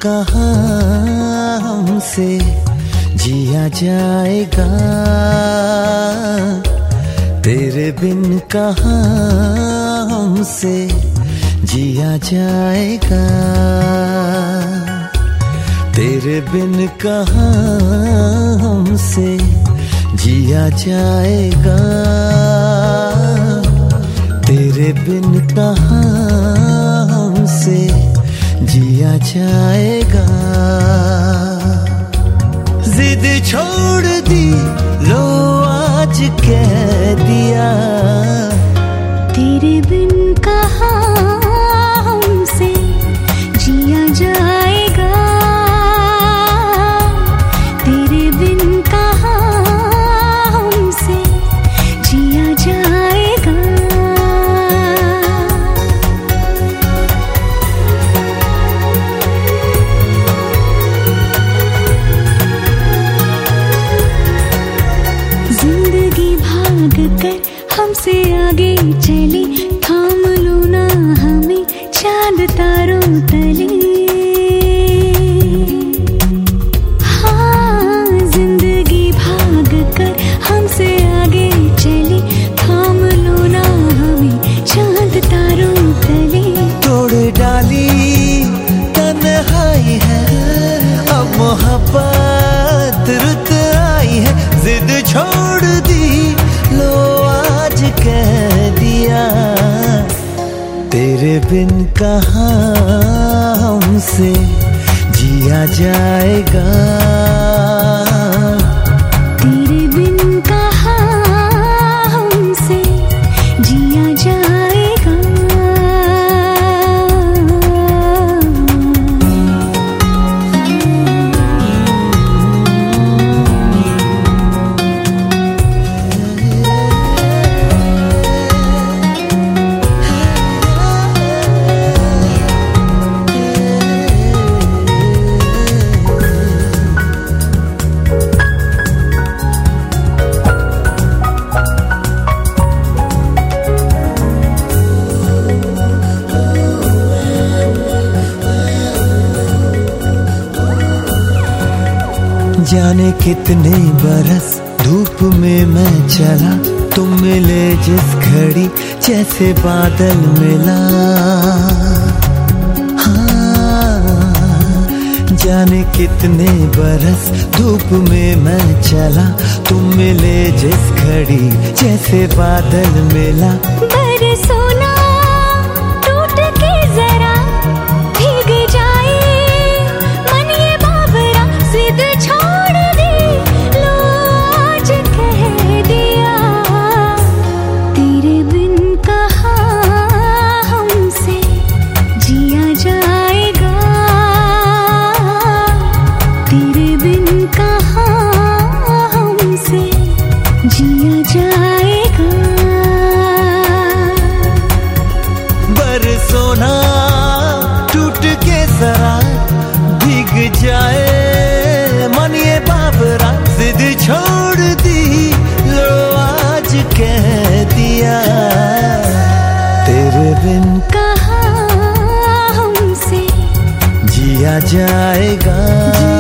कहाँ हमसे जिया जाएगा, तेरे बिन कहाँ हमसे जिया जाएगा, तेरे बिन कहाँ हमसे जिया जाएगा, तेरे बिन कहाँ हमसे जिया जाएगा। जिद छोड़ दी लो आज कह दिया, तेरे बिन कहाँ हमसे जिया जाएगा, तेरे बिन कहाँ हमसे जिया जाएगा। जिंदगी भाग कर हमसे आगे चली, थाम लो ना हमें चांद तारों तले। हाँ, जिंदगी भाग कर हमसे आगे चली, थाम लो ना हमें चांद तारों तले। तोड़ डाली तन्हाई है, अब मोहब्बत रुत आई है, जिद छोड़ दी लो आज कह दिया, तेरे बिन कहाँ हमसे जिया जाएगा, तेरे बिन कहाँ हमसे जिया जाएगा। जाने कितने बरस धूप में मैं चला, तुम मिले जिस घड़ी जैसे बादल मिला। हाँ, जाने कितने बरस धूप में मैं चला, तुम मिले जिस घड़ी जैसे बादल मिला। बरसों ना टूट के जरा भीग जाए मन ये बाबरा, जिद छोड़ दी लो आज कह दिया, तेरे बिन कहाँ हमसे जिया जाएगा, तेरे बिन कहाँ हमसे जिया जाएगा। बरसों ना टूट के जरा भीग जाए मन ये बाबरा, जिद छोड़ दी लो आज कह दिया, तेरे बिन कहाँ हमसे जिया जाएगा।